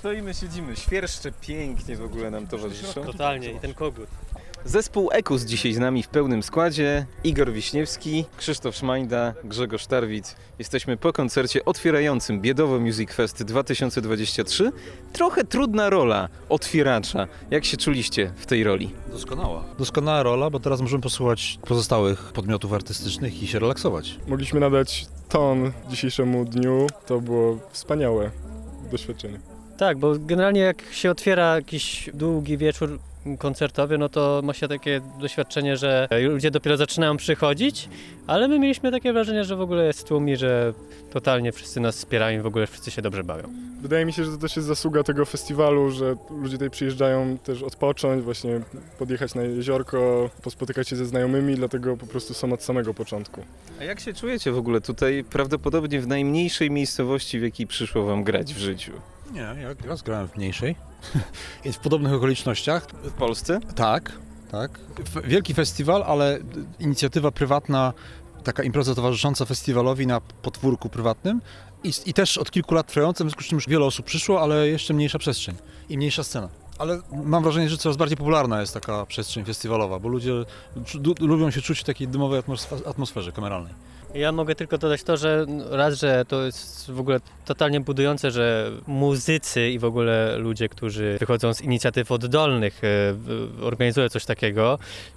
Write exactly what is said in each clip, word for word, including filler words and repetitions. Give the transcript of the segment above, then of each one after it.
stoimy, siedzimy. Świerszcze pięknie w ogóle nam towarzyszą. Totalnie i ten kogut. Zespół Ekus dzisiaj z nami w pełnym składzie. Igor Wiśniewski, Krzysztof Szmajda, Grzegorz Tarwit. Jesteśmy po koncercie otwierającym Biedowo Music Fest dwa tysiące dwudziesty trzeci. Trochę trudna rola otwieracza. Jak się czuliście w tej roli? Doskonała. Doskonała rola, bo teraz możemy posłuchać pozostałych podmiotów artystycznych i się relaksować. Mogliśmy nadać ton dzisiejszemu dniu. To było wspaniałe doświadczenie. Tak, bo generalnie jak się otwiera jakiś długi wieczór koncertowy, no to ma się takie doświadczenie, że ludzie dopiero zaczynają przychodzić, ale my mieliśmy takie wrażenie, że w ogóle jest tłum i że totalnie wszyscy nas wspierają i w ogóle wszyscy się dobrze bawią. Wydaje mi się, że to też jest zasługa tego festiwalu, że ludzie tutaj przyjeżdżają też odpocząć, właśnie podjechać na jeziorko, pospotykać się ze znajomymi, dlatego po prostu są od samego początku. A jak się czujecie w ogóle tutaj, prawdopodobnie w najmniejszej miejscowości, w jakiej przyszło wam grać w życiu? Nie, ja raz grałem w mniejszej. Jest w podobnych okolicznościach. W Polsce? Tak, tak. Wielki festiwal, ale inicjatywa prywatna, taka impreza towarzysząca festiwalowi na podwórku prywatnym i, i też od kilku lat trwająca, w związku z czym już wiele osób przyszło, ale jeszcze mniejsza przestrzeń i mniejsza scena. Ale mam wrażenie, że coraz bardziej popularna jest taka przestrzeń festiwalowa, bo ludzie lubią się czuć w takiej dymowej atmosferze kameralnej. Ja mogę tylko dodać to, że raz, że to jest w ogóle totalnie budujące, że muzycy i w ogóle ludzie, którzy wychodzą z inicjatyw oddolnych, organizują coś takiego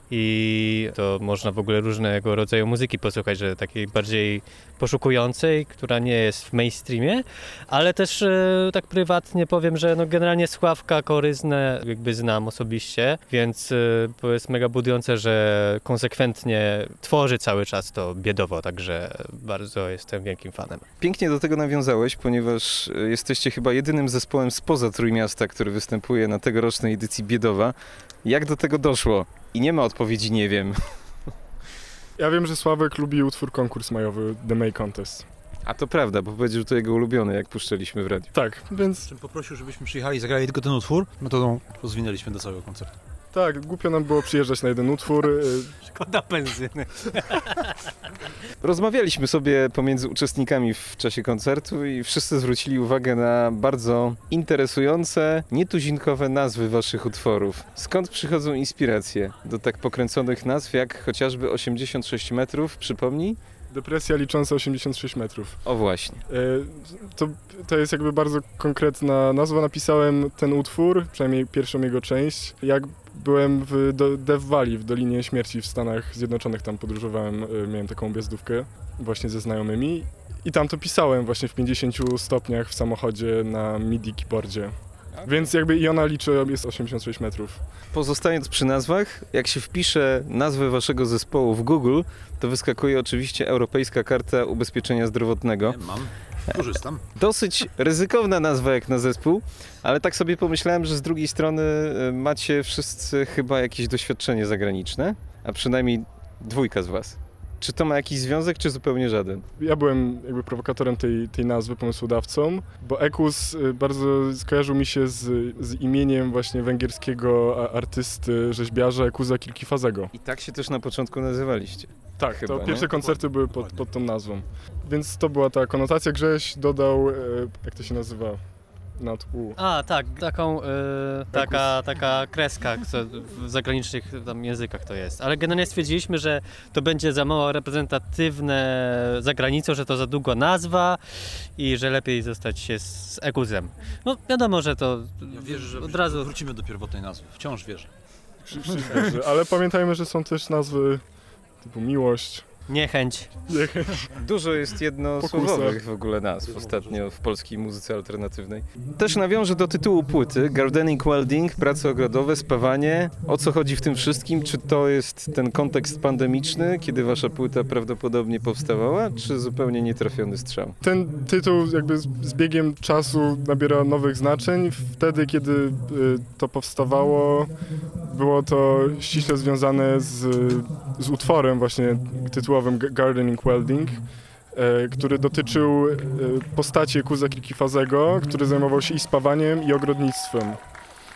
i to można w ogóle różnego rodzaju muzyki posłuchać, że takiej bardziej poszukującej, która nie jest w mainstreamie, ale też tak prywatnie powiem, że no generalnie Sławka Koryznę jakby znam osobiście, więc to jest mega budujące, że konsekwentnie tworzy cały czas to Biedowo, także bardzo jestem wielkim fanem. Pięknie do tego nawiązałeś, ponieważ jesteście chyba jedynym zespołem spoza Trójmiasta, który występuje na tegorocznej edycji Biedowa. Jak do tego doszło? I nie ma odpowiedzi, nie wiem. Ja wiem, że Sławek lubi utwór konkurs majowy The May Contest. A to prawda, bo powiedział, że to jego ulubiony, jak puszczaliśmy w radiu. Tak, więc... Poprosił, żebyśmy przyjechali i zagrali tylko ten utwór, metodą rozwinęliśmy do całego koncertu. Tak, głupio nam było przyjeżdżać na jeden utwór. Szkoda benzyny. Rozmawialiśmy sobie pomiędzy uczestnikami w czasie koncertu i wszyscy zwrócili uwagę na bardzo interesujące, nietuzinkowe nazwy waszych utworów. Skąd przychodzą inspiracje do tak pokręconych nazw, jak chociażby osiemdziesiąt sześć metrów, przypomnij? Depresja licząca osiemdziesiąt sześć metrów. O właśnie. To, to jest jakby bardzo konkretna nazwa. Napisałem ten utwór, przynajmniej pierwszą jego część, jak byłem w do, Death Valley, w Dolinie Śmierci w Stanach Zjednoczonych. Tam podróżowałem, miałem taką objazdówkę właśnie ze znajomymi i tam to pisałem właśnie w pięćdziesięciu stopniach w samochodzie na midi keyboardzie. Więc jakby i ona liczy, jest osiemdziesiąt sześć metrów. Pozostając przy nazwach, jak się wpisze nazwę waszego zespołu w Google, to wyskakuje oczywiście Europejska Karta Ubezpieczenia Zdrowotnego. Nie mam, korzystam. Dosyć ryzykowna nazwa jak na zespół, ale tak sobie pomyślałem, że z drugiej strony macie wszyscy chyba jakieś doświadczenie zagraniczne, a przynajmniej dwójka z was. Czy to ma jakiś związek, czy zupełnie żaden? Ja byłem jakby prowokatorem tej, tej nazwy, pomysłodawcą, bo Ekus bardzo skojarzył mi się z, z imieniem właśnie węgierskiego artysty, rzeźbiarza Ekusa Kirkifazego. I tak się też na początku nazywaliście. Tak, Chyba, to pierwsze nie? koncerty były pod, pod tą nazwą. Więc to była ta konotacja. Grześ dodał, jak to się nazywa? Nad U. A, tak, taką, y, taka, taka kreska, co w zagranicznych tam językach to jest. Ale generalnie stwierdziliśmy, że to będzie za mało reprezentatywne za granicą, że to za długo nazwa i że lepiej zostać się z Ekusem. No wiadomo, że to Ja wierzę, że od razu... wrócimy do pierwotnej nazwy. Wciąż wierzę. Ale pamiętajmy, że są też nazwy typu Miłość. Niechęć. Niechęć. Dużo jest jednosłowowych w ogóle nazw ostatnio w polskiej muzyce alternatywnej. Też nawiążę do tytułu płyty. Gardening, welding, prace ogrodowe, spawanie. O co chodzi w tym wszystkim? Czy to jest ten kontekst pandemiczny, kiedy wasza płyta prawdopodobnie powstawała, czy zupełnie nietrafiony strzał? Ten tytuł jakby z biegiem czasu nabiera nowych znaczeń. Wtedy, kiedy to powstawało, było to ściśle związane z, z utworem właśnie tytułowym Gardening Welding, e, który dotyczył e, postaci Ekusa Kirkifazego, który zajmował się i spawaniem, i ogrodnictwem.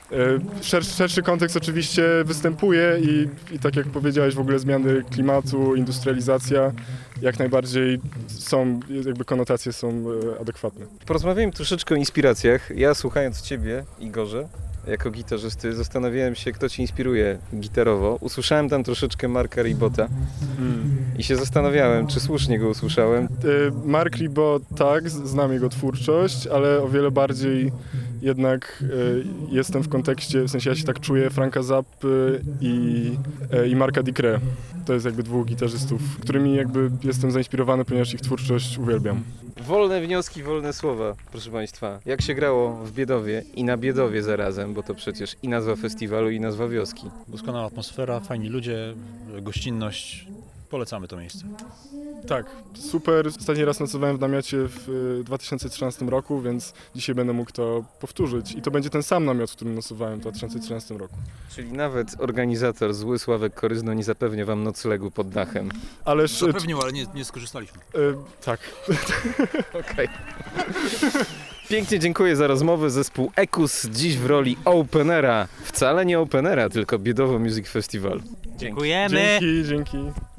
Szerszy, szerszy kontekst oczywiście występuje i, i tak jak powiedziałeś, w ogóle zmiany klimatu, industrializacja, jak najbardziej są, jakby konotacje są adekwatne. Porozmawiajmy troszeczkę o inspiracjach. Ja słuchając Ciebie, Igorze, jako gitarzysty, zastanawiałem się, kto Cię inspiruje gitarowo. Usłyszałem tam troszeczkę Marka Ribota hmm. i się zastanawiałem, czy słusznie go usłyszałem. Mark Ribot, tak, znam jego twórczość, ale o wiele bardziej jednak jestem w kontekście, w sensie ja się tak czuję, Franka Zappy i, i Marka Dicre. To jest jakby dwóch gitarzystów, którymi jakby jestem zainspirowany, ponieważ ich twórczość uwielbiam. Wolne wnioski, wolne słowa, proszę Państwa. Jak się grało w Biedowie i na Biedowie zarazem, bo to przecież i nazwa festiwalu, i nazwa wioski. Doskonała atmosfera, fajni ludzie, gościnność. Polecamy to miejsce. Tak, super. Ostatni raz nocowałem w namiocie w dwa tysiące trzynastym roku, więc dzisiaj będę mógł to powtórzyć. I to będzie ten sam namiot, w którym nocowałem w dwa tysiące trzynastym roku. Czyli nawet organizator zły Sławek Koryzno nie zapewnia wam noclegu pod dachem. Ależ... Zapewnił, ale nie, nie skorzystaliśmy. Yy, tak. Okej. Pięknie dziękuję za rozmowę. Zespół Ekus dziś w roli openera. Wcale nie openera, tylko Biedowo Music Festival. Dziękujemy! Dzięki, dzięki.